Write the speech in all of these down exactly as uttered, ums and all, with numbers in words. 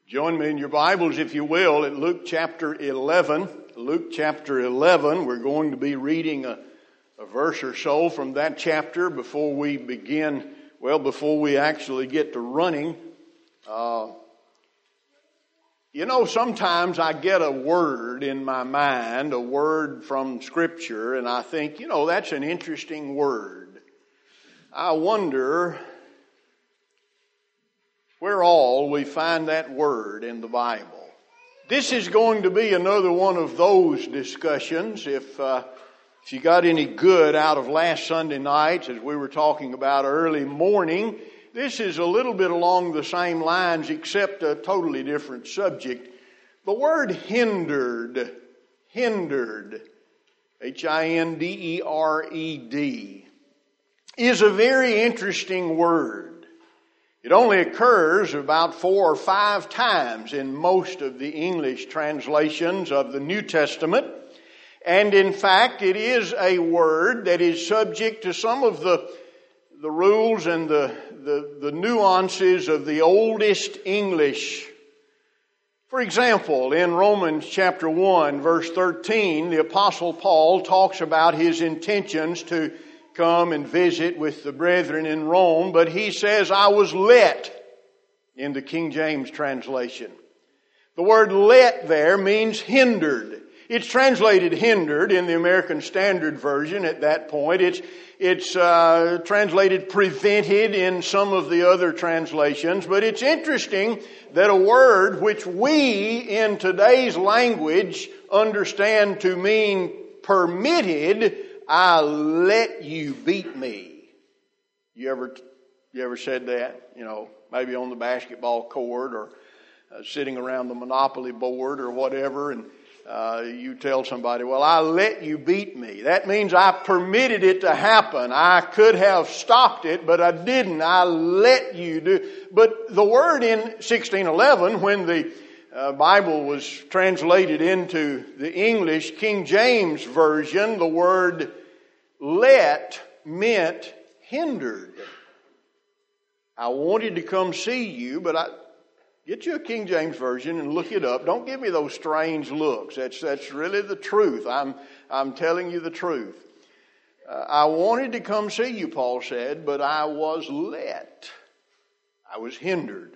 Join me in your Bibles, if you will, at Luke chapter eleven. Luke chapter eleven, we're going to be reading a, a verse or so from that chapter before we begin, well, before we actually get to running. Uh, you know, sometimes I get a word in my mind, a word from Scripture, and I think, you know, that's an interesting word. I wonder where all we find that word in the Bible. This is going to be another one of those discussions. If, uh, if you got any good out of last Sunday night, as we were talking about early morning, this is a little bit along the same lines, except a totally different subject. The word hindered, hindered, H I N D E R E D, is a very interesting word. It only occurs about four or five times in most of the English translations of the New Testament. And in fact, it is a word that is subject to some of the, the rules and the, the, the nuances of the oldest English. For example, in Romans chapter one, verse thirteen, the Apostle Paul talks about his intentions to come and visit with the brethren in Rome, but he says, I was let, in the King James translation. The word let there means hindered. It's translated hindered in the American Standard Version at that point. It's, it's uh, translated prevented in some of the other translations, but it's interesting that a word which we in today's language understand to mean permitted, I let you beat me. You ever, you ever said that? You know, maybe on the basketball court or uh, sitting around the Monopoly board or whatever, and uh, you tell somebody, well, I let you beat me. That means I permitted it to happen. I could have stopped it, but I didn't. I let you do. But the word in sixteen eleven, when the Uh, Bible was translated into the English King James Version, the word let meant hindered. I wanted to come see you, but I get you a King James Version and look it up. Don't give me those strange looks. That's that's really the truth. I'm I'm telling you the truth. Uh, I wanted to come see you, Paul said, but I was let. I was hindered.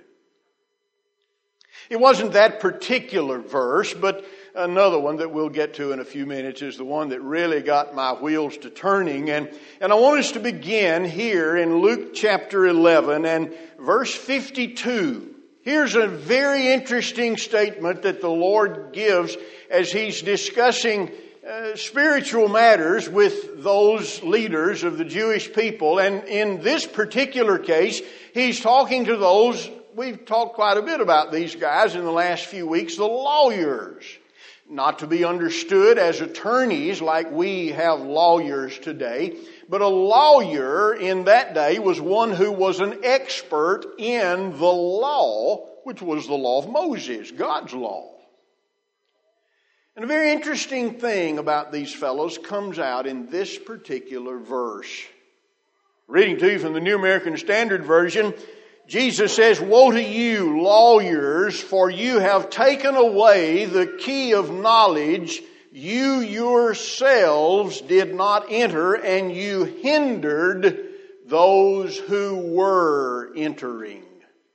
It wasn't that particular verse, but another one that we'll get to in a few minutes is the one that really got my wheels to turning. And, and I want us to begin here in Luke chapter eleven and verse fifty-two. Here's a very interesting statement that the Lord gives as He's discussing uh, spiritual matters with those leaders of the Jewish people. And in this particular case, He's talking to those. We've talked quite a bit about these guys in the last few weeks, the lawyers. Not to be understood as attorneys like we have lawyers today, but a lawyer in that day was one who was an expert in the law, which was the law of Moses, God's law. And a very interesting thing about these fellows comes out in this particular verse. Reading to you from the New American Standard Version, Jesus says, woe to you, lawyers, for you have taken away the key of knowledge. You yourselves did not enter, and you hindered those who were entering.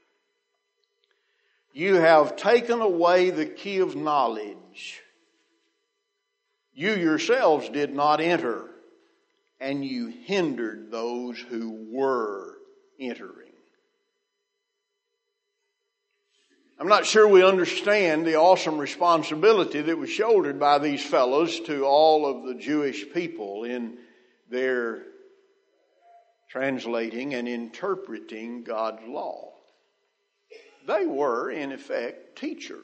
You have taken away the key of knowledge. You yourselves did not enter, and you hindered those who were entering. I'm not sure we understand the awesome responsibility that was shouldered by these fellows to all of the Jewish people in their translating and interpreting God's law. They were, in effect, teachers.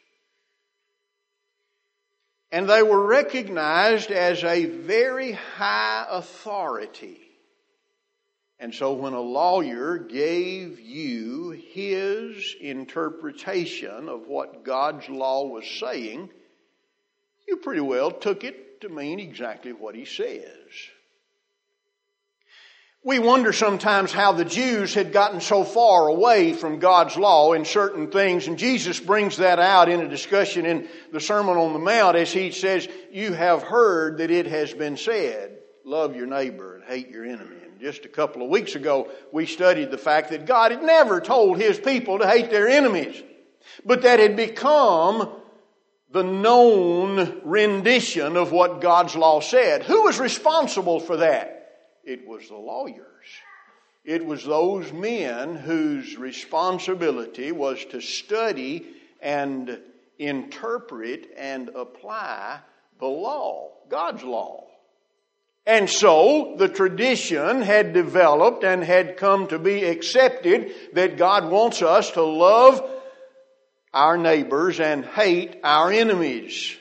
And they were recognized as a very high authority. And so when a lawyer gave you his interpretation of what God's law was saying, you pretty well took it to mean exactly what he says. We wonder sometimes how the Jews had gotten so far away from God's law in certain things, and Jesus brings that out in a discussion in the Sermon on the Mount as he says, you have heard that it has been said, love your neighbor and hate your enemy. And just a couple of weeks ago, we studied the fact that God had never told his people to hate their enemies, but that had become the known rendition of what God's law said. Who was responsible for that? It was the lawyers. It was those men whose responsibility was to study and interpret and apply the law, God's law. And so the tradition had developed and had come to be accepted that God wants us to love our neighbors and hate our enemies.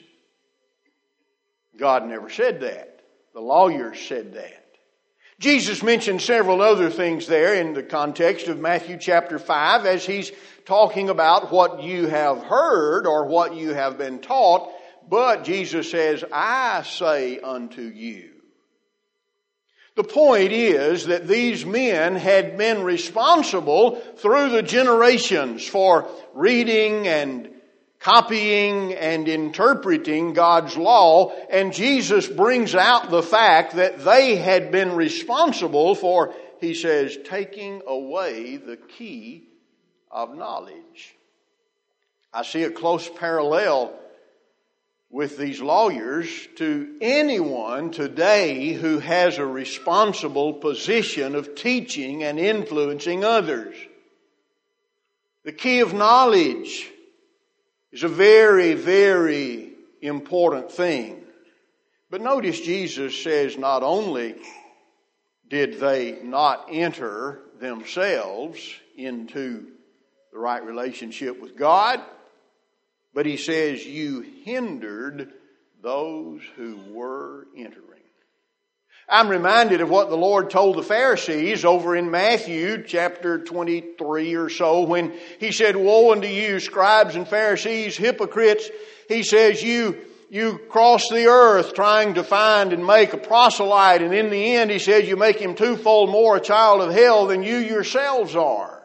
God never said that. The lawyers said that. Jesus mentioned several other things there in the context of Matthew chapter five as he's talking about what you have heard or what you have been taught. But Jesus says, I say unto you. The point is that these men had been responsible through the generations for reading and copying and interpreting God's law, and Jesus brings out the fact that they had been responsible for, he says, taking away the key of knowledge. I see a close parallel with these lawyers to anyone today who has a responsible position of teaching and influencing others. The key of knowledge is a very, very important thing. But notice Jesus says not only did they not enter themselves into the right relationship with God, but he says you hindered those who were entering. I'm reminded of what the Lord told the Pharisees over in Matthew chapter twenty-three or so when he said, woe unto you, scribes and Pharisees, hypocrites. He says, you, you cross the earth trying to find and make a proselyte, and in the end, he says, you make him twofold more a child of hell than you yourselves are.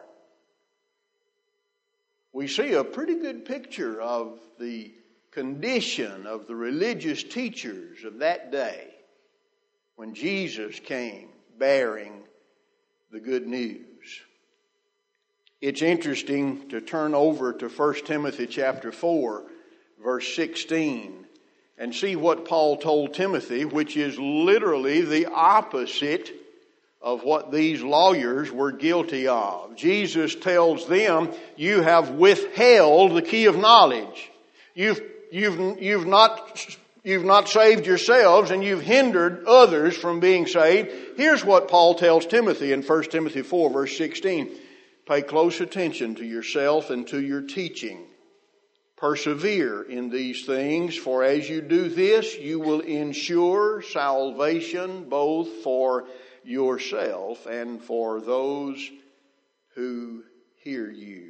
We see a pretty good picture of the condition of the religious teachers of that day when Jesus came bearing the good news. It's interesting to turn over to First Timothy chapter four, verse sixteen, and see what Paul told Timothy, which is literally the opposite of what these lawyers were guilty of. Jesus tells them, you have withheld the key of knowledge. You've, you've, you've not... You've not saved yourselves, and you've hindered others from being saved. Here's what Paul tells Timothy in First Timothy four, verse sixteen. Pay close attention to yourself and to your teaching. Persevere in these things, for as you do this, you will ensure salvation both for yourself and for those who hear you.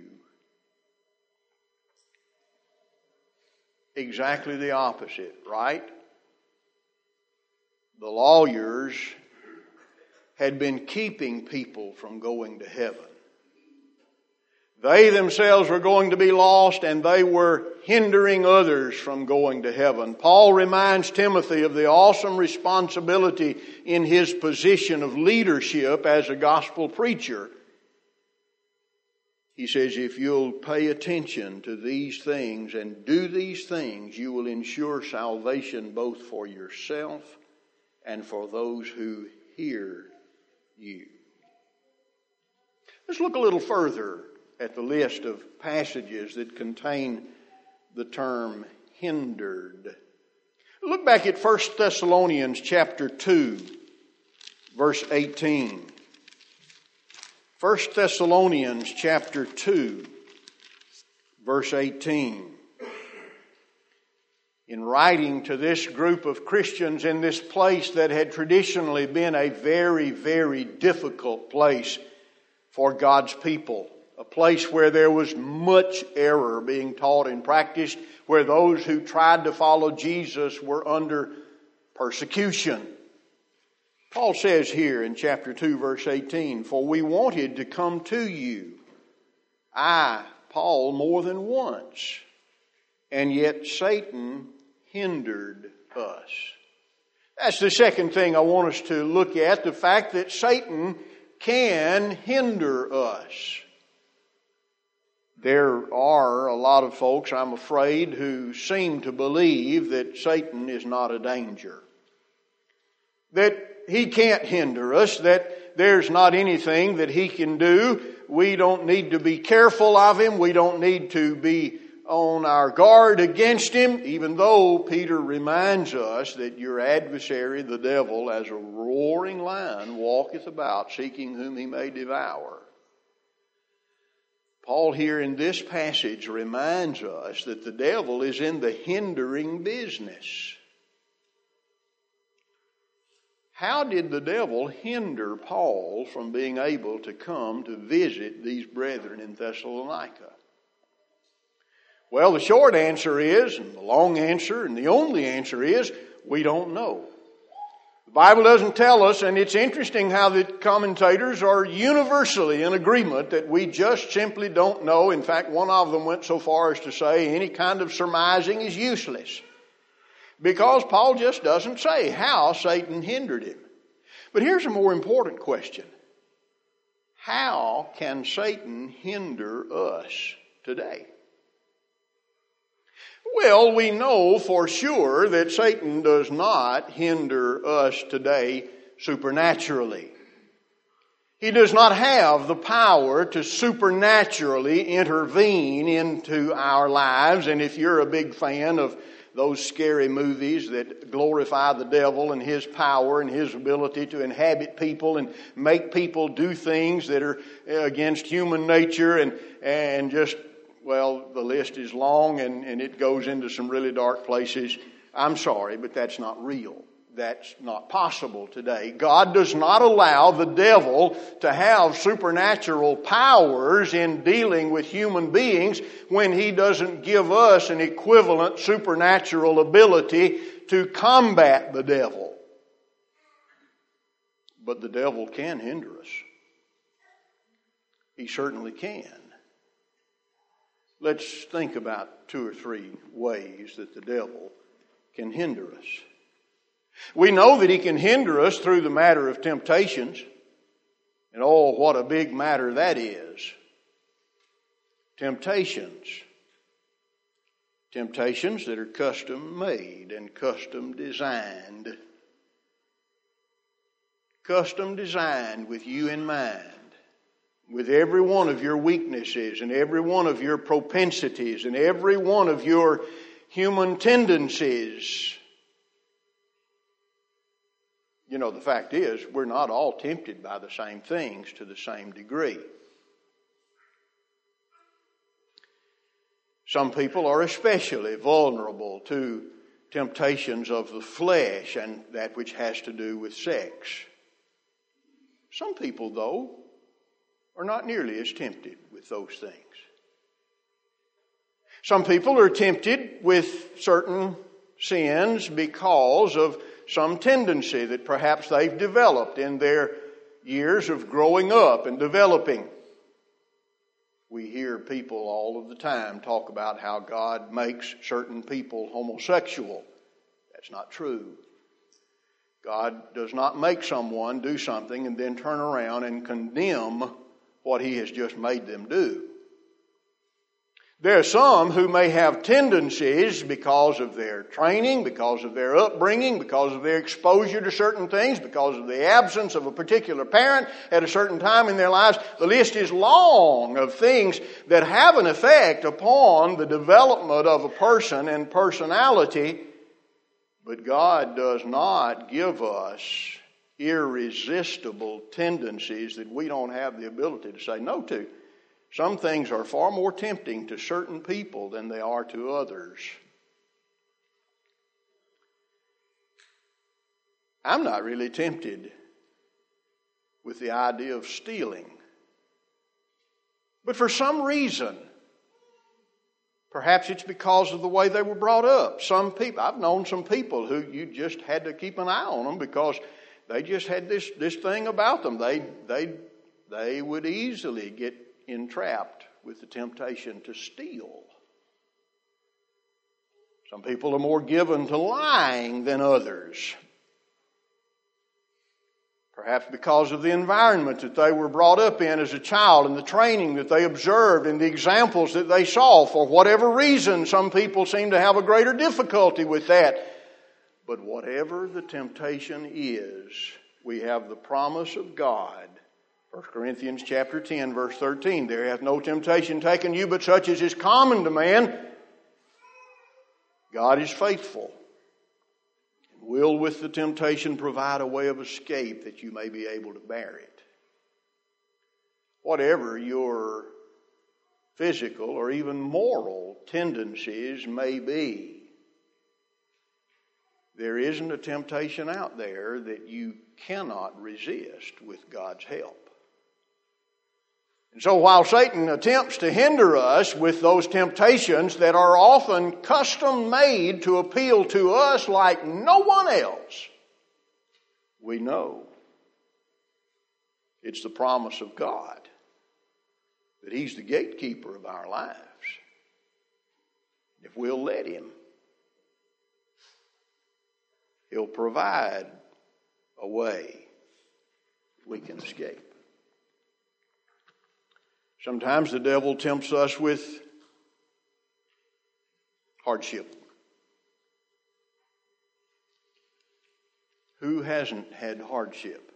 Exactly the opposite, right? The lawyers had been keeping people from going to heaven. They themselves were going to be lost, and they were hindering others from going to heaven. Paul reminds Timothy of the awesome responsibility in his position of leadership as a gospel preacher. He says, if you'll pay attention to these things and do these things, you will ensure salvation both for yourself and for those who hear you. Let's look a little further at the list of passages that contain the term hindered. Look back at First Thessalonians chapter two, verse eighteen. First Thessalonians chapter two, verse eighteen. In writing to this group of Christians in this place that had traditionally been a very, very difficult place for God's people, a place where there was much error being taught and practiced, where those who tried to follow Jesus were under persecution. Paul says here in chapter two, verse eighteen, "For we wanted to come to you, I, Paul, more than once, and yet Satan hindered us." That's the second thing I want us to look at, the fact that Satan can hinder us. There are a lot of folks, I'm afraid, who seem to believe that Satan is not a danger. That he can't hinder us, that there's not anything that he can do. We don't need to be careful of him. We don't need to be on our guard against him, even though Peter reminds us that your adversary, the devil, as a roaring lion, walketh about, seeking whom he may devour. Paul here in this passage reminds us that the devil is in the hindering business. How did the devil hinder Paul from being able to come to visit these brethren in Thessalonica? Well, the short answer is, and the long answer, and the only answer is, we don't know. The Bible doesn't tell us, and it's interesting how the commentators are universally in agreement that we just simply don't know. In fact, one of them went so far as to say any kind of surmising is useless, because Paul just doesn't say how Satan hindered him. But here's a more important question. How can Satan hinder us today? Well, we know for sure that Satan does not hinder us today supernaturally. He does not have the power to supernaturally intervene into our lives. And if you're a big fan of those scary movies that glorify the devil and his power and his ability to inhabit people and make people do things that are against human nature and, and just, well, the list is long and, and it goes into some really dark places. I'm sorry, but that's not real. That's not possible today. God does not allow the devil to have supernatural powers in dealing with human beings when he doesn't give us an equivalent supernatural ability to combat the devil. But the devil can hinder us. He certainly can. Let's think about two or three ways that the devil can hinder us. We know that he can hinder us through the matter of temptations. And oh, what a big matter that is. Temptations. Temptations that are custom made and custom designed. Custom designed with you in mind. With every one of your weaknesses and every one of your propensities and every one of your human tendencies. You know, the fact is, we're not all tempted by the same things to the same degree. Some people are especially vulnerable to temptations of the flesh and that which has to do with sex. Some people, though, are not nearly as tempted with those things. Some people are tempted with certain sins because of some tendency that perhaps they've developed in their years of growing up and developing. We hear people all of the time talk about how God makes certain people homosexual. That's not true. God does not make someone do something and then turn around and condemn what he has just made them do. There are some who may have tendencies because of their training, because of their upbringing, because of their exposure to certain things, because of the absence of a particular parent at a certain time in their lives. The list is long of things that have an effect upon the development of a person and personality. But God does not give us irresistible tendencies that we don't have the ability to say no to. Some things are far more tempting to certain people than they are to others. I'm not really tempted with the idea of stealing. But for some reason, perhaps it's because of the way they were brought up. Some people, I've known some people who you just had to keep an eye on them because they just had this, this thing about them. They, they, they would easily get entrapped with the temptation to steal. Some people are more given to lying than others. Perhaps because of the environment that they were brought up in as a child and the training that they observed and the examples that they saw. For whatever reason, some people seem to have a greater difficulty with that. But whatever the temptation is, we have the promise of God. First Corinthians chapter ten, verse thirteen. There hath no temptation taken you but such as is common to man. God is faithful and will with the temptation provide a way of escape that you may be able to bear it. Whatever your physical or even moral tendencies may be, there isn't a temptation out there that you cannot resist with God's help. And so while Satan attempts to hinder us with those temptations that are often custom made to appeal to us like no one else, we know it's the promise of God that He's the gatekeeper of our lives. If we'll let Him, He'll provide a way we can escape. Sometimes the devil tempts us with hardship. Who hasn't had hardship?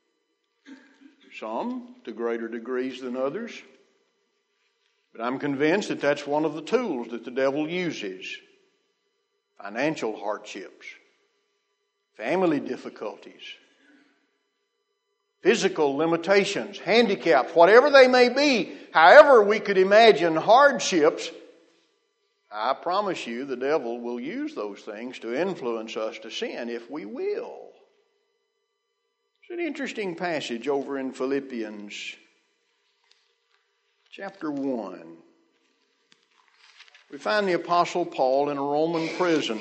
Some to greater degrees than others. But I'm convinced that that's one of the tools that the devil uses. Financial hardships, family difficulties, physical limitations, handicaps, whatever they may be, however we could imagine hardships, I promise you the devil will use those things to influence us to sin if we will. It's an interesting passage over in Philippians chapter one. We find the Apostle Paul in a Roman prison.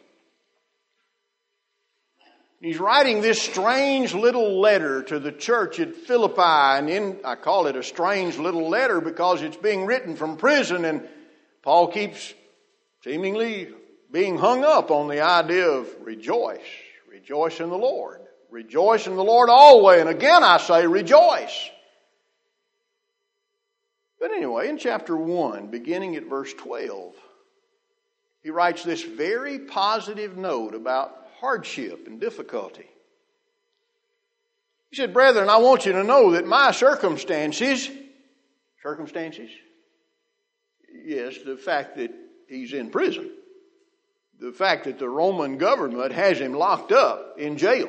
He's writing this strange little letter to the church at Philippi, and in, I call it a strange little letter because it's being written from prison, and Paul keeps seemingly being hung up on the idea of rejoice. Rejoice in the Lord. Rejoice in the Lord always. And again I say rejoice. But anyway, in chapter one, beginning at verse twelve, he writes this very positive note about hardship and difficulty. He said, brethren, I want you to know that my circumstances, circumstances? Yes, the fact that he's in prison. The fact that the Roman government has him locked up in jail.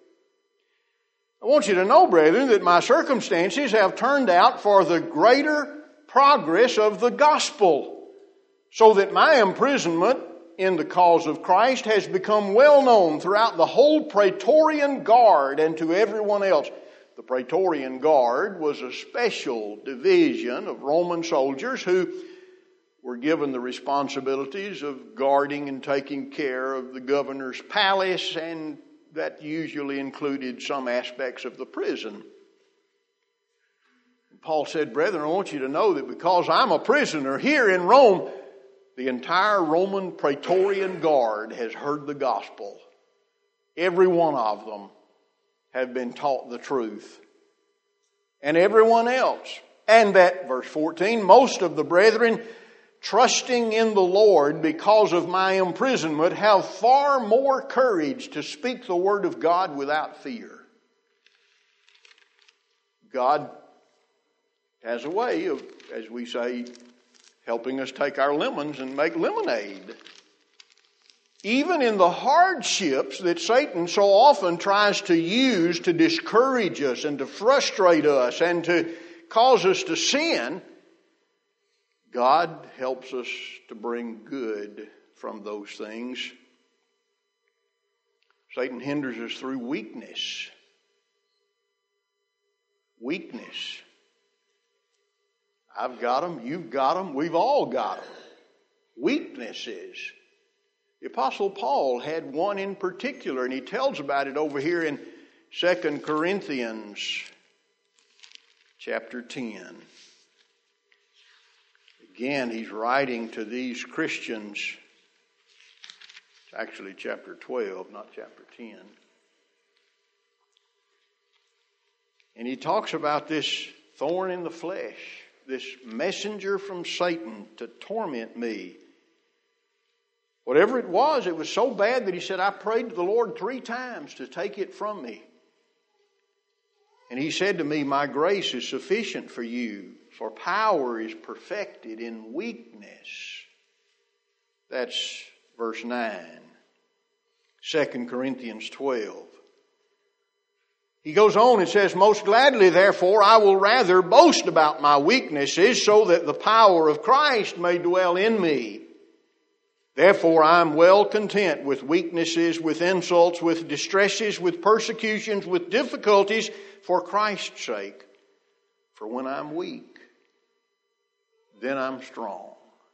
I want you to know, brethren, that my circumstances have turned out for the greater progress of the gospel, so that my imprisonment in the cause of Christ has become well known throughout the whole Praetorian Guard and to everyone else. The Praetorian Guard was a special division of Roman soldiers who were given the responsibilities of guarding and taking care of the governor's palace, and that usually included some aspects of the prison. Paul said, brethren, I want you to know that because I'm a prisoner here in Rome, the entire Roman Praetorian Guard has heard the gospel. Every one of them have been taught the truth. And everyone else. And that, verse fourteen, most of the brethren, trusting in the Lord because of my imprisonment, have far more courage to speak the word of God without fear. God has a way of, as we say, helping us take our lemons and make lemonade. Even in the hardships that Satan so often tries to use to discourage us and to frustrate us and to cause us to sin, God helps us to bring good from those things. Satan hinders us through weakness. Weakness. I've got them, you've got them, we've all got them. Weaknesses. The Apostle Paul had one in particular, and he tells about it over here in Second Corinthians chapter ten. Again, he's writing to these Christians. It's actually chapter twelve, not chapter ten. And he talks about this thorn in the flesh, this messenger from Satan to torment me. Whatever it was, it was so bad that he said, I prayed to the Lord three times to take it from me. And he said to me, my grace is sufficient for you, for power is perfected in weakness. That's verse nine. Second Corinthians twelve. He goes on and says, most gladly, therefore, I will rather boast about my weaknesses so that the power of Christ may dwell in me. Therefore, I am well content with weaknesses, with insults, with distresses, with persecutions, with difficulties for Christ's sake. For when I'm weak, then I'm strong.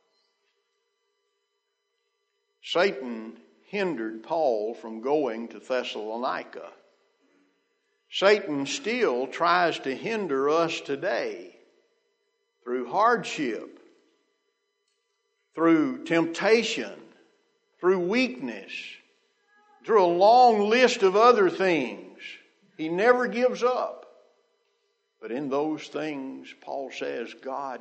Satan hindered Paul from going to Thessalonica. Satan still tries to hinder us today through hardship, through temptation, through weakness, through a long list of other things. He never gives up. But in those things, Paul says, God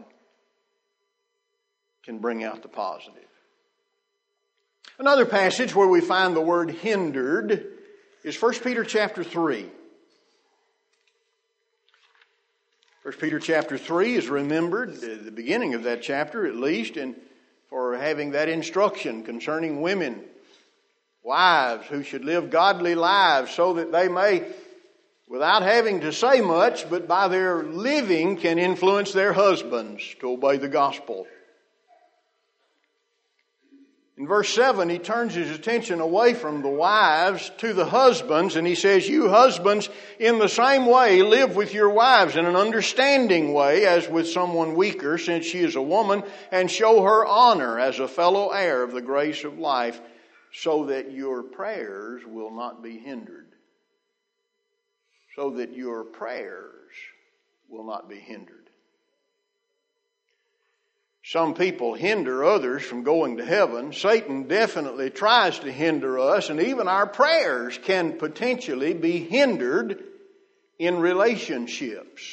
can bring out the positive. Another passage where we find the word hindered is First Peter chapter three. First Peter chapter three is remembered, the beginning of that chapter at least, and for having that instruction concerning women, wives who should live godly lives so that they may, without having to say much, but by their living can influence their husbands to obey the gospel. In verse seven, he turns his attention away from the wives to the husbands, and he says, you husbands, in the same way, live with your wives in an understanding way as with someone weaker, since she is a woman, and show her honor as a fellow heir of the grace of life, so that your prayers will not be hindered. So that your prayers will not be hindered. Some people hinder others from going to heaven. Satan definitely tries to hinder us, and even our prayers can potentially be hindered in relationships.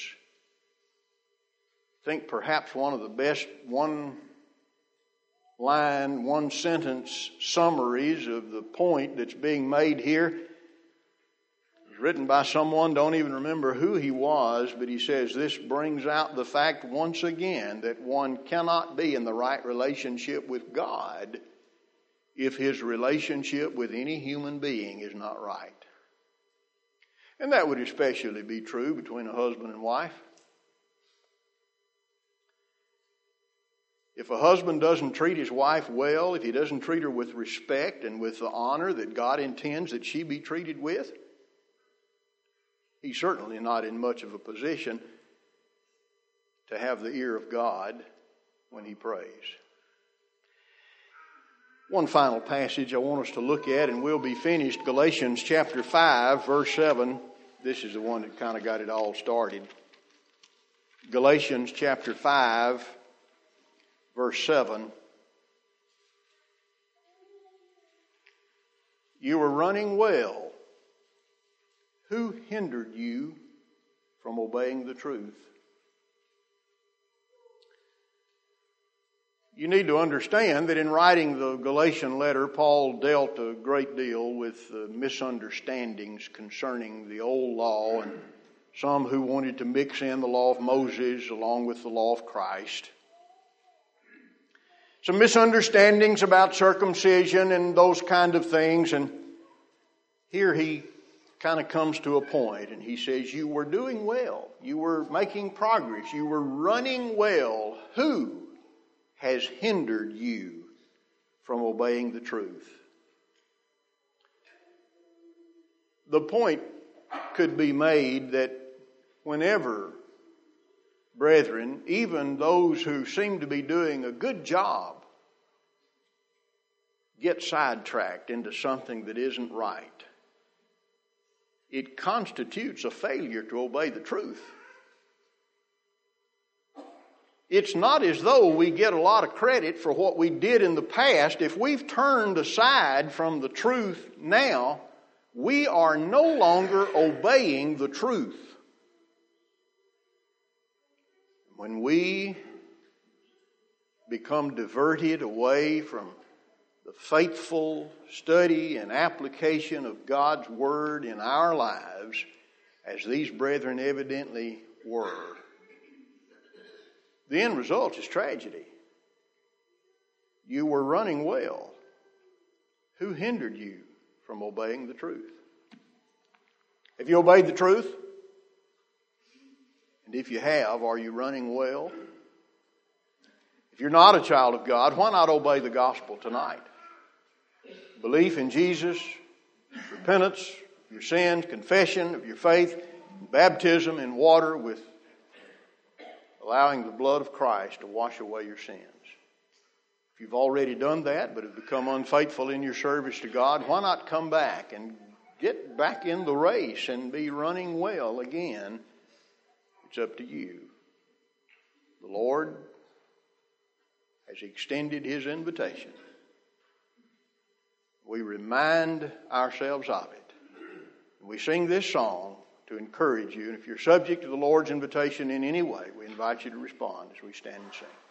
I think perhaps one of the best one line, one sentence summaries of the point that's being made here written by someone, don't even remember who he was, but he says this brings out the fact once again that one cannot be in the right relationship with God if his relationship with any human being is not right. And that would especially be true between a husband and wife. If a husband doesn't treat his wife well, if he doesn't treat her with respect and with the honor that God intends that she be treated with, he's certainly not in much of a position to have the ear of God when he prays. One final passage I want us to look at, and we'll be finished. Galatians chapter five, verse seven. This is the one that kind of got it all started. Galatians chapter five, verse seven. You were running well. Who hindered you from obeying the truth? You need to understand that in writing the Galatian letter, Paul dealt a great deal with uh, misunderstandings concerning the old law, and some who wanted to mix in the law of Moses along with the law of Christ. Some misunderstandings about circumcision and those kind of things, and here he kind of comes to a point and he says, you were doing well. You were making progress. You were running well. Who has hindered you from obeying the truth? The point could be made that whenever, brethren, even those who seem to be doing a good job, get sidetracked into something that isn't right, it constitutes a failure to obey the truth. It's not as though we get a lot of credit for what we did in the past. If we've turned aside from the truth now, we are no longer obeying the truth. When we become diverted away from the faithful study and application of God's Word in our lives, as these brethren evidently were, the end result is tragedy. You were running well. Who hindered you from obeying the truth? Have you obeyed the truth? And if you have, are you running well? If you're not a child of God, why not obey the gospel tonight? Belief in Jesus, repentance of your sins, confession of your faith, baptism in water with allowing the blood of Christ to wash away your sins. If you've already done that but have become unfaithful in your service to God, why not come back and get back in the race and be running well again? It's up to you. The Lord has extended His invitation. We remind ourselves of it. We sing this song to encourage you. And if you're subject to the Lord's invitation in any way, we invite you to respond as we stand and sing.